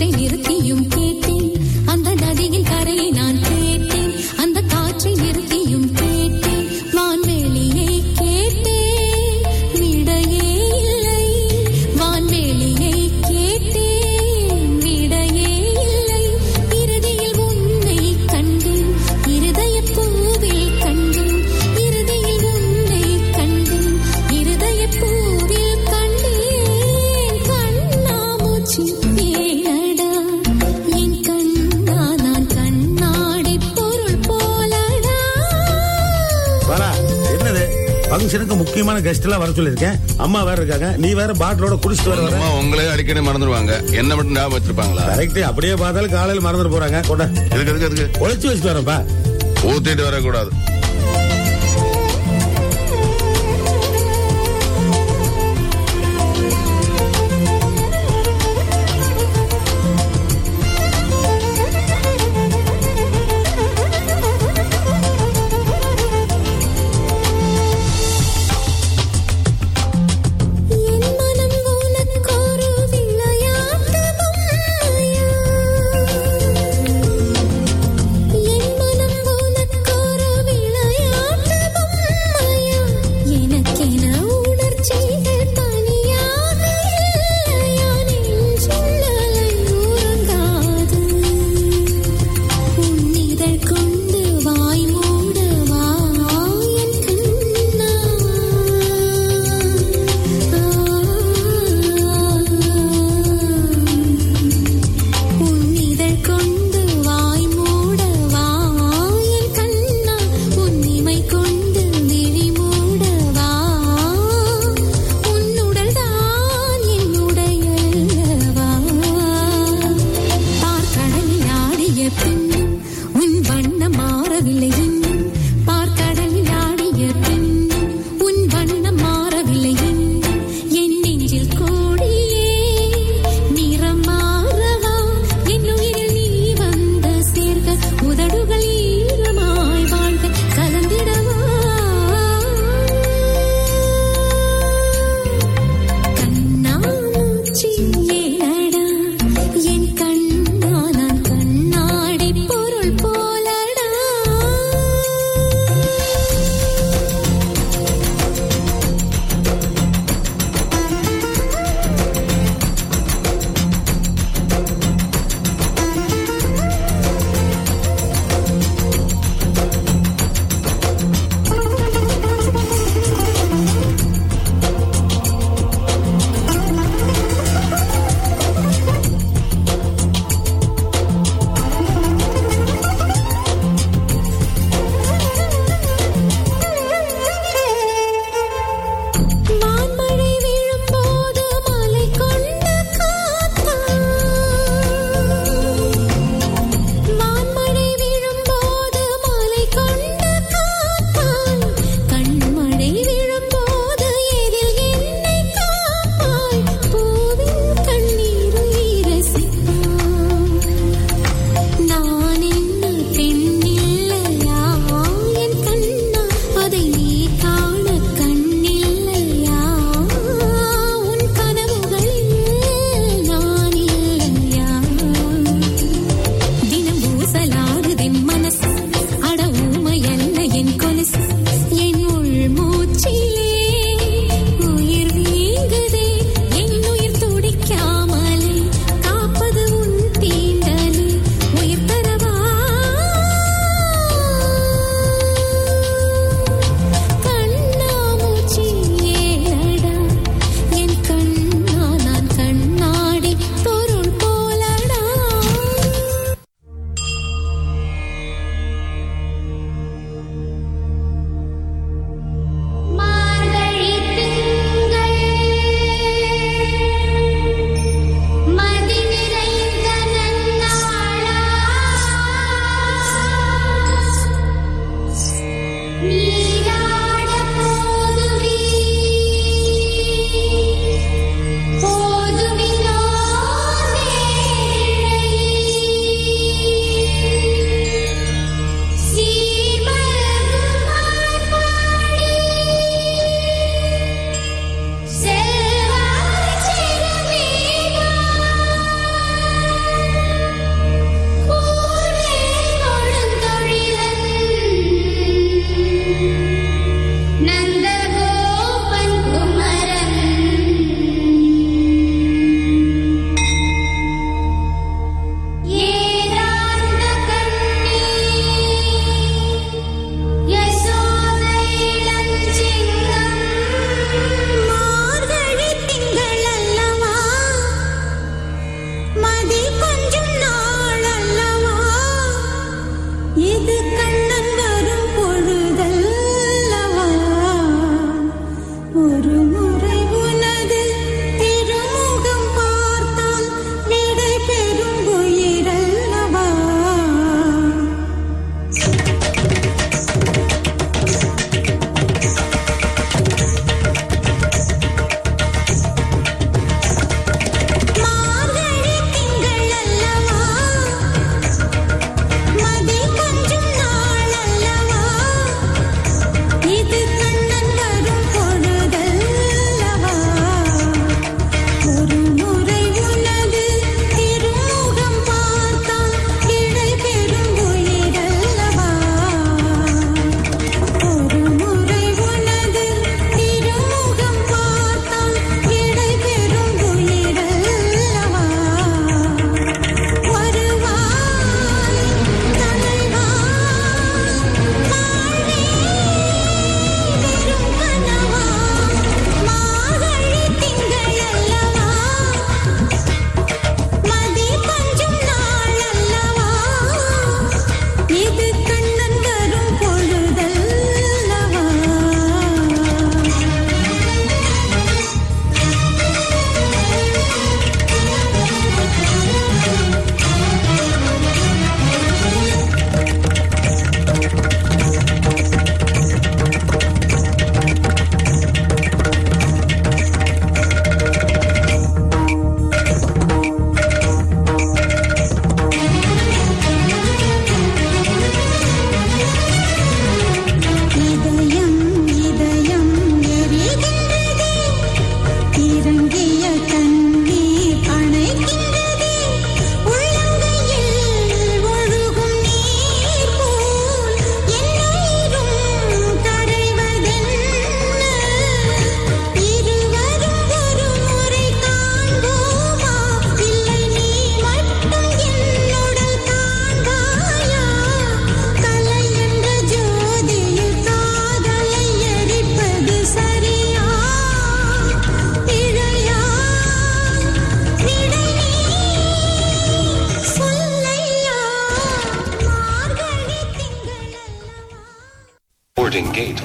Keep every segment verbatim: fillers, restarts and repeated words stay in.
காற்றை நிறுத்தியும் கேட்டேன், அந்த நதியின் கரையை நான் கேட்டேன், அந்த காற்றை நிறுத்தியும் கேட்டேன், வான்வெளியை கேட்டேன், விடையே இல்லை, வான்வெளியை கேட்டேன், விடையே இல்லை, இறுதியில் உன்னை கண்டேன், இருதய பூவில் கண்டேன், இருதியில் உன்னை கண்டேன், இருதய பூவில் கண்டேன், கண்ணாமூச்சி ஏனடா என் கண்ணா, நான் கண்ணாடி பொருள் போலடா. வரா என்னது ஃபங்க்ஷனுக்கு முக்கியமான கெஸ்ட் எல்லாம் வர சொல்லிருக்கேன். அம்மா வேற இருக்காங்க, நீ வேற பாட்டிலோட குடிச்சிட்டு வர வர. அம்மா உங்களே அடிக்கடி மறந்துடுவாங்க, என்ன மட்டும் ஞாபகம் வச்சிருப்பாங்களா? கரெக்ட், அப்படியே பார்த்தாலும் காலையில மறந்துட்டு போறாங்க. கொண்ட எதுக்கு எதுக்கு எதுக்கு ஒழிச்சு வச்சுட்டு வரேன்ப்பா. ஊத்திட்டு வரக்கூடாது. என் மனம் உனக்கொரு விளையாட்டு பொம்மையா, என் மனம் உனக்கொரு விளையாட்டு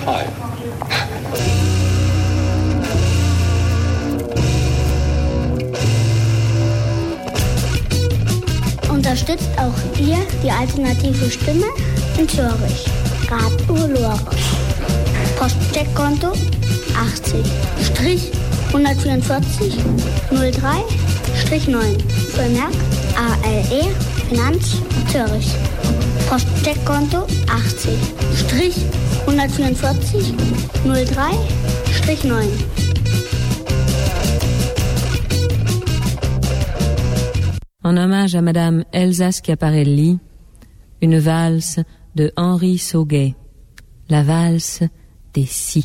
Hi. Unterstützt auch ihr die alternative Stimme in Zürich. Radio Lora. Postcheckkonto achtzig hundertvierundvierzig null drei neun. Vermerk A L E Finanz Zürich. Postcheckkonto achtzig hundertvierundvierzig null drei neun. En hommage à Madame Elsa Schiaparelli, une valse de Henri Sauguet, la valse des si.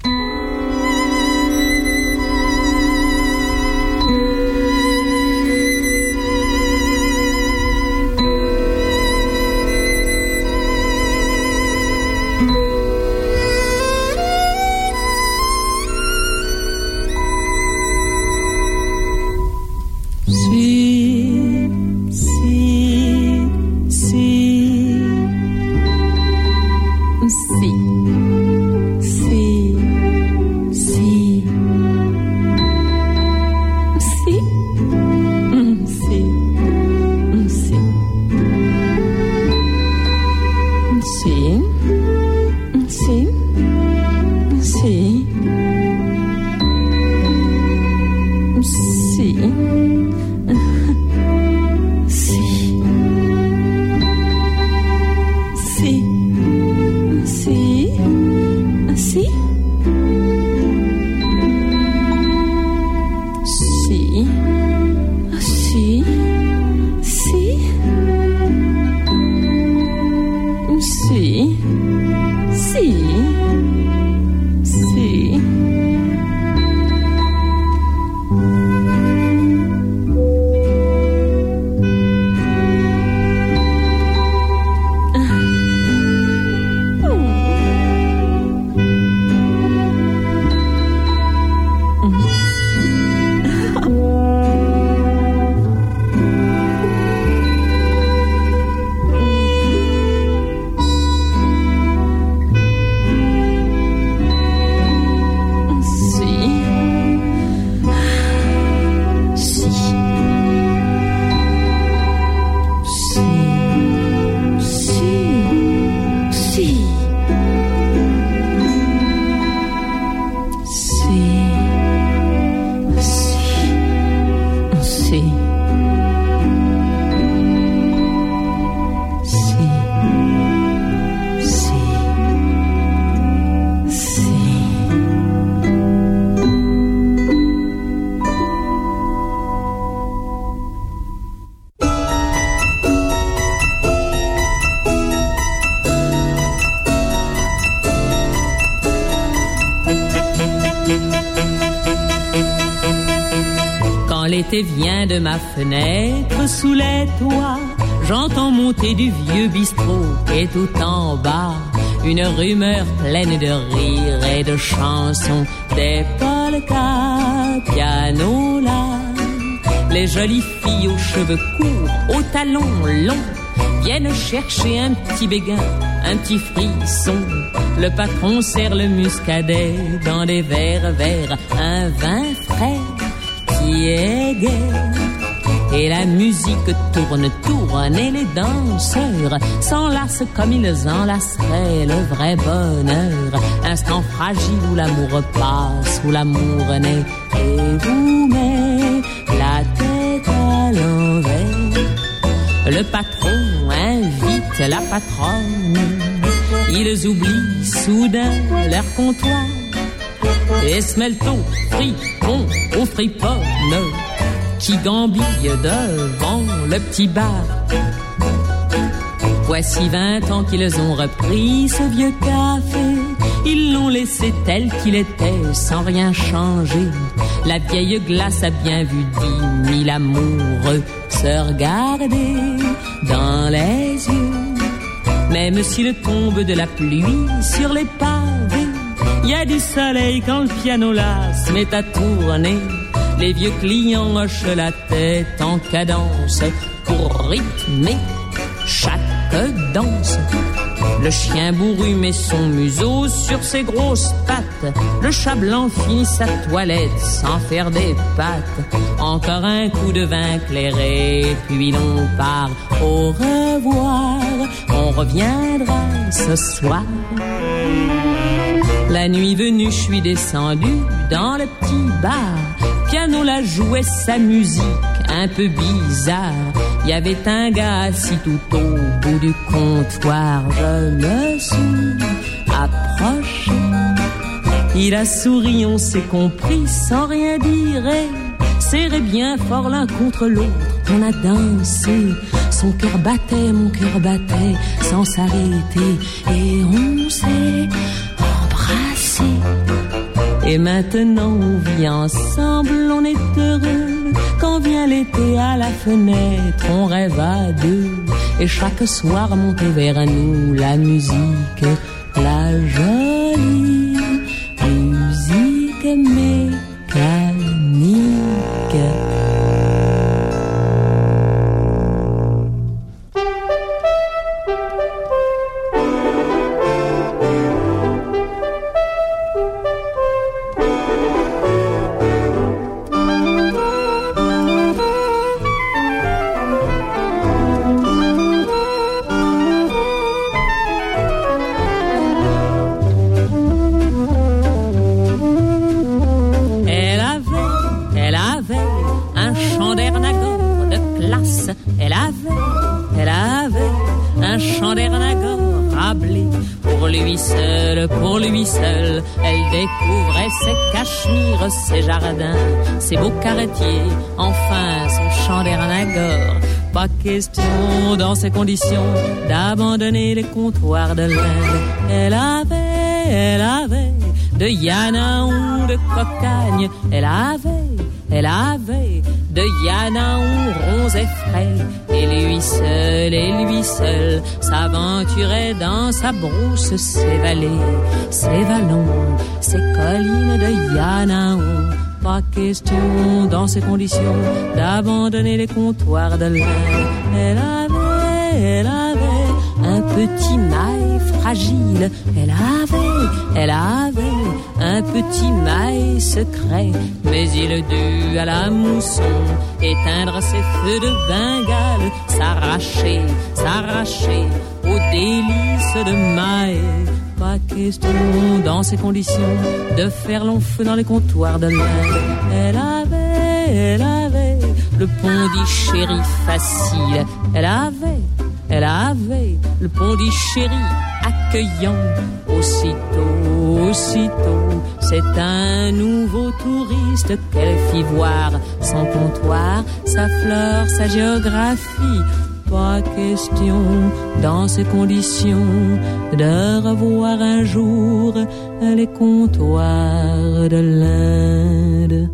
L'été vient de ma fenêtre sous les toits, j'entends monter du vieux bistrot et tout en bas une rumeur pleine de rires et de chansons, des polkas, piano là. Les jolies filles aux cheveux courts, aux talons longs viennent chercher un petit béguin, un petit frisson. Le patron sert le muscadet dans des verres verts, un vin frais qui est gai. Et la musique tourne, tourne et les danseurs s'enlacent comme ils enlaceraient le vrai bonheur. Instant fragile où l'amour passe, où l'amour naît et vous met la tête à l'envers. Le patron invite la patronne, ils oublient soudain leur comptoir et se mêlent au fripon, aux friponnes qui gambillent devant le petit bar. Voici vingt ans qu'ils ont repris ce vieux café, ils l'ont laissé tel qu'il était sans rien changer. La vieille glace a bien vu dix mille amoureux se regarder dans les yeux. Même s'il tombe de la pluie sur les pavés, il y a du soleil quand le piano là se met à tourner. Les vieux clients hochent la tête en cadence pour rythmer chaque danse. Le chien bourru met son museau sur ses grosses pattes. Le chat blanc finit sa toilette sans faire des pattes. Encore un coup de vin clairé, puis l'on part. Au revoir, on reviendra ce soir. La nuit venue, je suis descendu dans le petit bar. Piano la jouait sa musique un peu bizarre. Il y avait un gars assis tout au bout du comptoir. Je me suis approché. Il a souri, on s'est compris sans rien dire. Et serré bien fort l'un contre l'autre, on a dansé. Son cœur battait, mon cœur battait sans s'arrêter. Et on s'est embrassé. Et maintenant on vit ensemble, on est heureux. Quand vient l'été à la fenêtre, on rêve à deux. Et chaque soir monte vers nous la musique, la jolie musique mécanique. Ses jardins, ses beaux carretiers, enfin son chant d'Ernagore. Pas question dans ces conditions d'abandonner les comptoirs de l'Inde. Elle avait, elle avait de Yanaon, de cocagne. Elle avait, elle avait de Yanaon rose et frais. Et lui seul, et lui seul s'aventurait dans sa brousse, ses vallées, ses vallons, ses collines de Yanaon. Pas question dans ces conditions d'abandonner les comptoirs de l'Inde. Elle avait, elle avait un petit mail fragile. Elle avait, elle avait un petit mail secret. Mais il dut à la mousson éteindre ses feux de Bengale, s'arracher, s'arracher aux délices de mail. Pas question dans ces conditions de faire long feu dans les comptoirs de l'Inde. Elle avait, elle avait le pont dit chéri facile. Elle avait, elle avait le pont dit chéri accueillant. Aussitôt, aussitôt, c'est un nouveau touriste qu'elle fit voir. Son comptoir, sa fleur, sa géographie. Pas question dans ces conditions de revoir un jour les comptoirs de l'Inde.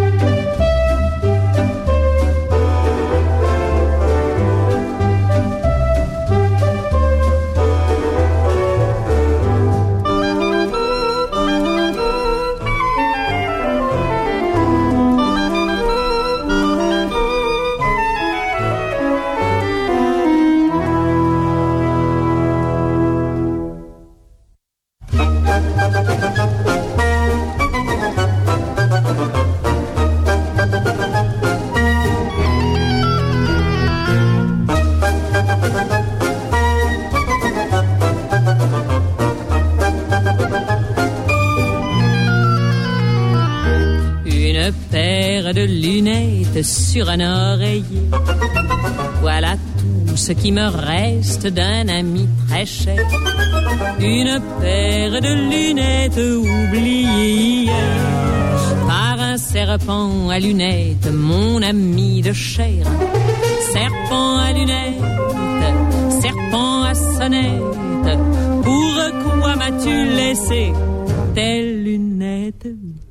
Sur un oreiller, voilà tout ce qui me reste d'un ami très cher. Une paire de lunettes oubliées hier par un serpent à lunettes, mon ami de chair. Serpent à lunettes, serpent à sonnette, pourquoi m'as-tu laissé tes lunettes?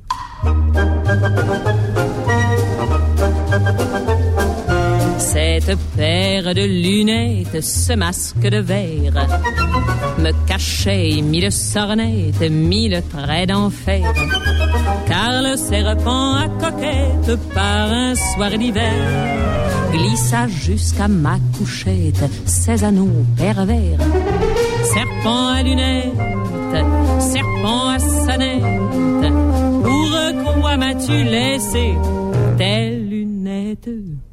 Cette paire de lunettes, ce masque de verre me cachait mille sornettes, mille traits d'enfer. Car le serpent à coquette, par un soir d'hiver, glissa jusqu'à ma couchette ses anneaux pervers. serpent à lunettes, serpent à sonnette, pourquoi m'as-tu laissé tes lunettes?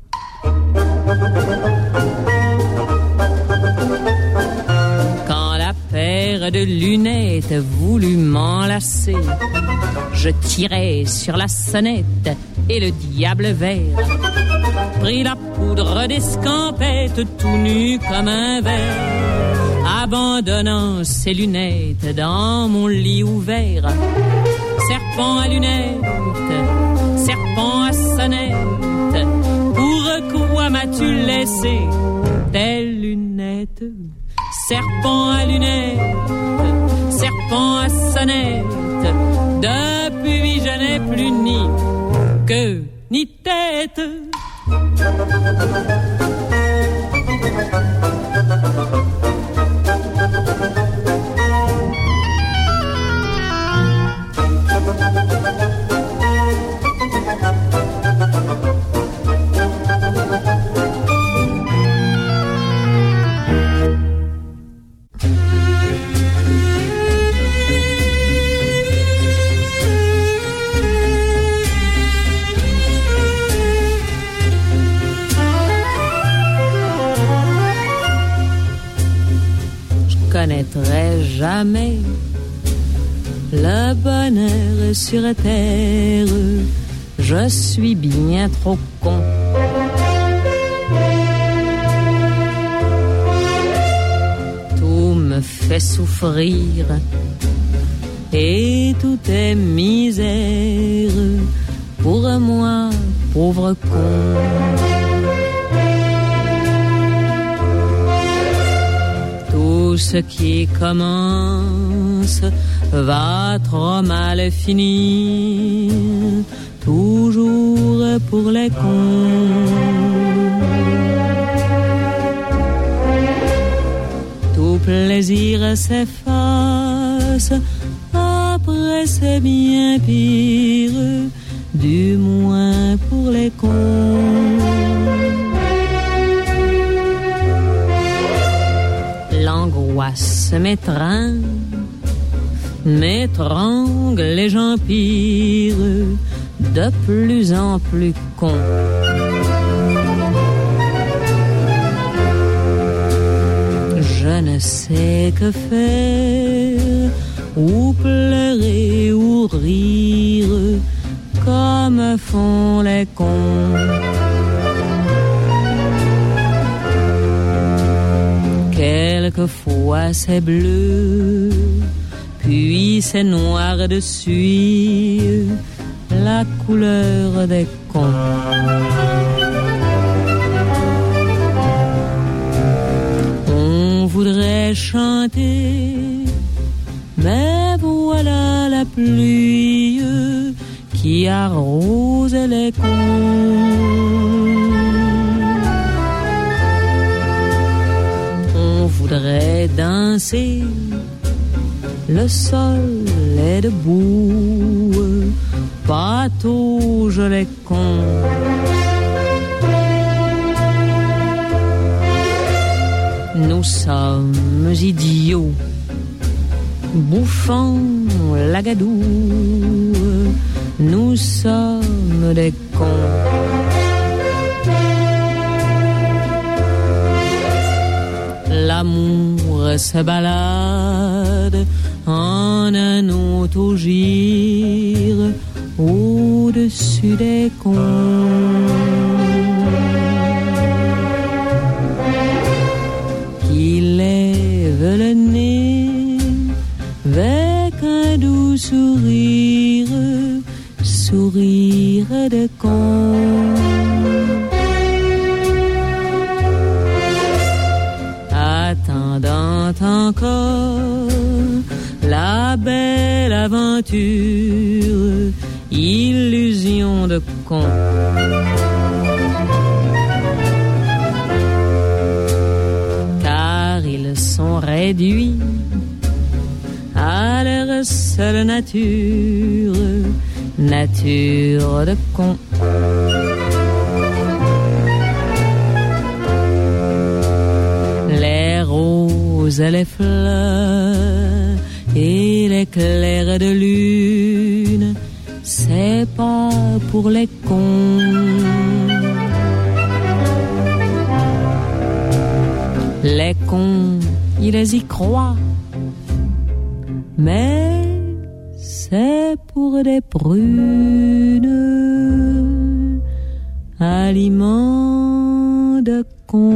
Quand la paire de lunettes voulut m'enlacer, je tirai sur la sonnette et le diable vert prit la poudre d'escampette tout nu comme un ver, abandonnant ses lunettes dans mon lit ouvert. Serpent à lunettes, serpent à sonnette, pourquoi m'as-tu laissé tes lunettes? Serpent à lunettes, serpent à sonnette, depuis je n'ai plus ni queue ni tête. Je connaîtrai jamais le bonheur sur terre, je suis bien trop con. Tout me fait souffrir et tout est misère pour moi, pauvre con. Tout ce qui commence va trop mal finir, toujours pour les cons. Tout plaisir s'efface, après c'est bien pire, du moins pour les cons. L'angoisse m'étreint, m'étrangle et j'empire, de plus en plus con. Je ne sais que faire, ou pleurer ou rire, comme font les cons. Quelquefois c'est bleu, puis c'est noir dessus, la couleur des cons. On voudrait chanter, mais voilà la pluie qui arrose les cons. On voudrait danser, le sol est debout, patauge les cons. Nous sommes idiots, bouffons la gadoue, nous sommes des cons. L'amour se balade en un autogire au-dessus des cons. Il lève le nez avec un doux sourire, sourire de con. Attendant encore la belle aventure, illusion de con. Car ils sont réduits à leur seule nature, nature de con. roses et les fleurs et les clairs de lune, c'est pas pour les cons. Les cons, ils y croient, mais c'est pour des prunes, aliments de cons.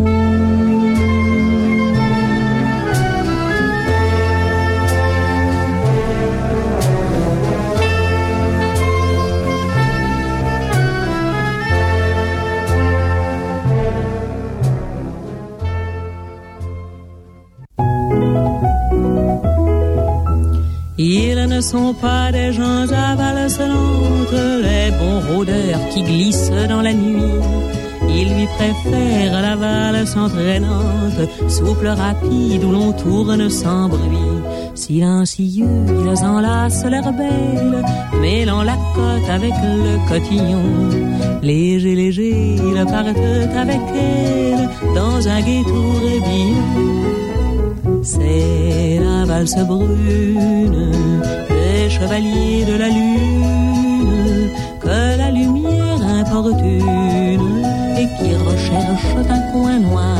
Ils ne sont pas des gens avalescentes, les bons rôdeurs qui glissent dans la nuit. Ils lui préfèrent la valse entraînante, souple, rapide, où l'on tourne sans bruit. Silencieux, ils enlacent l'air belle, mêlant la côte avec le cotillon. Léger, léger, ils partent avec elle dans un gai tourbillon. C'est la valse brune des chevaliers de la lune que la lumière importune et qui recherche un coin noir.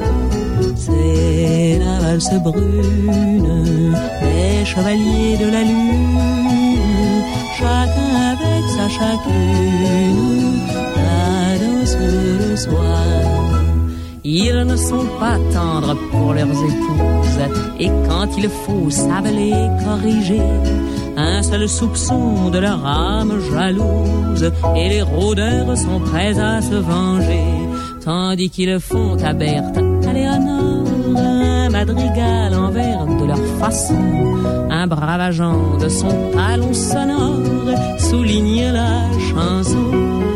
C'est la valse brune des chevaliers de la lune, chacun avec sa chacune, la danse le soir. Ils ne sont pas tendres pour leurs épouses, et quand il faut, savent les corriger. Un seul soupçon de leur âme jalouse, et les rôdeurs sont prêts à se venger. Tandis qu'ils font à Berthe, à Léonore, un madrigal en vers de leur façon. Un brave agent de son talon sonore souligne la chanson.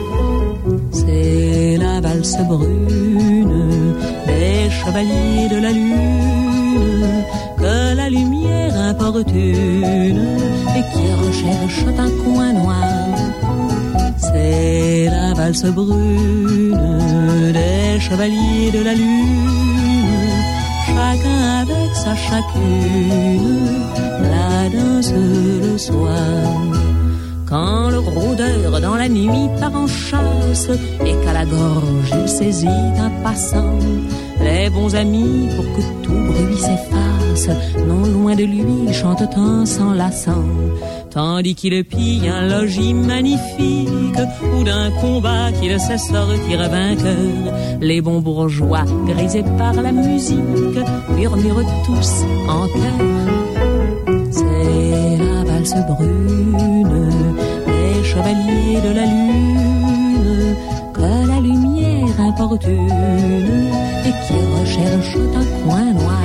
C'est la valse brune des chevaliers de la lune que la lumière importune et qui recherche un coin noir. C'est la valse brune des chevaliers de la lune, chacun avec sa chacune, la danse le soir. Quand le rôdeur dans la nuit part en chasse et qu'à la gorge il saisit un passant, les bons amis, pour que tout bruit s'efface, non loin de lui chantent en s'enlaçant. Tandis qu'il pille un logis magnifique ou d'un combat qu'il sait sortir vainqueur, les bons bourgeois, grisés par la musique, murmurent tous en chœur. C'est la valse brune des chevaliers de la lune que la lumière importune et qui recherche un coin noir.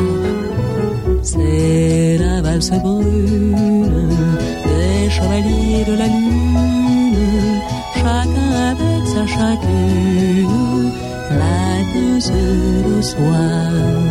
C'est la valse brune des chevaliers de la lune, chacun avec sa chacune, la danse le soir.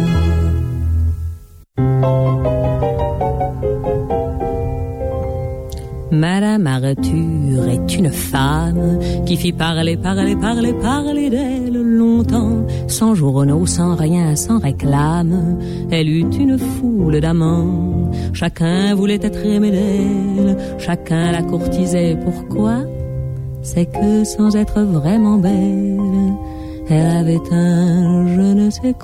Madame Arthur est une femme qui fit parler, parler, parler, parler d'elle longtemps, sans journaux, sans rien, sans réclame. Elle eut une foule d'amants, chacun voulait être aimé d'elle, chacun la courtisait. Pourquoi? C'est que sans être vraiment belle, elle avait un je ne sais